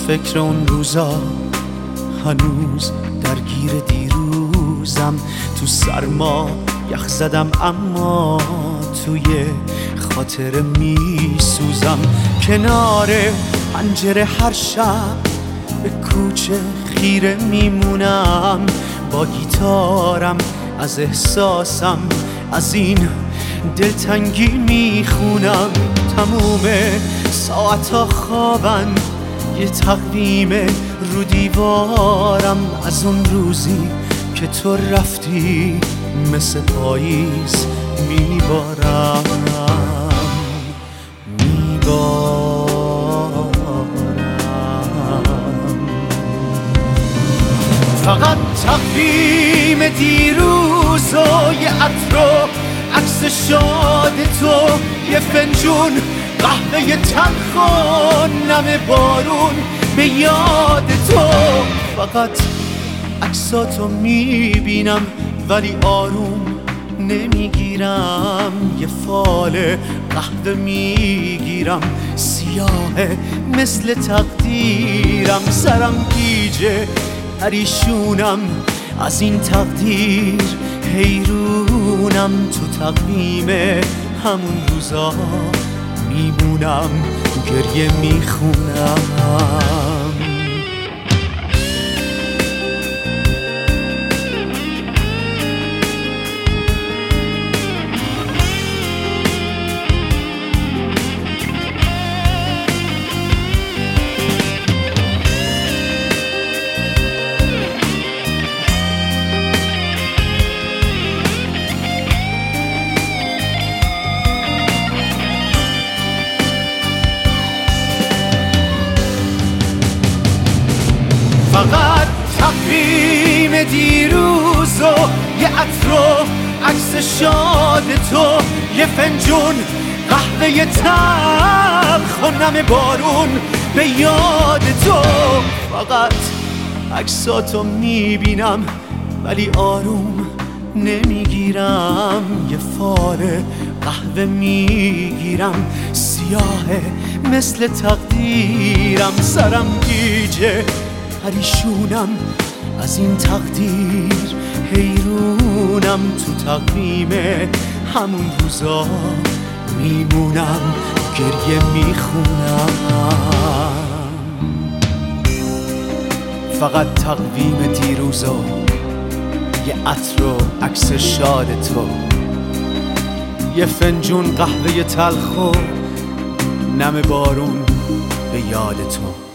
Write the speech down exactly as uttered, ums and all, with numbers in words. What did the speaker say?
فکر اون روزا هنوز درگیر دیروزم. تو سرما یخ زدم اما توی خاطر می سوزم. کنار پنجره هر شب به کوچه خیره میمونم، با گیتارم از احساسم از این دلتنگی میخونم. تموم ساعتا خوابن، یه تقویم رو دیوارم از اون روزی که تو رفتی مثل پاییز میبارم میبارم. فقط تقویم دیروز و یه عطر و عکس شاد تو، یه فنجون قهوه تلخ و نم بارون به یاد تو. فقط عکساتو میبینم ولی آروم نمیگیرم. یه فال قهوه میگیرم سیاه مثل تقدیرم. سرم گیجه پریشونم از این تقدیر، حیرونم تو تقویم همون روزا میمونم، گریه میخونم. فقط تقویم دیروز و یه عطر و عکس شاد تو، یه فنجون قهوه تلخ و نم بارون به یاد تو. فقط عکساتو میبینم ولی آروم نمیگیرم. یه فال قهوه میگیرم سیاه مثل تقدیرم. سرم گیجه پریشونم از این تقدیر، حیرونم تو تقویم همون روزا میمونم، گریه میخونم. فقط تقویم دیروزا یه عطر و عکس شاد تو، یه فنجون قهوه تلخ و نم بارون به یاد تو.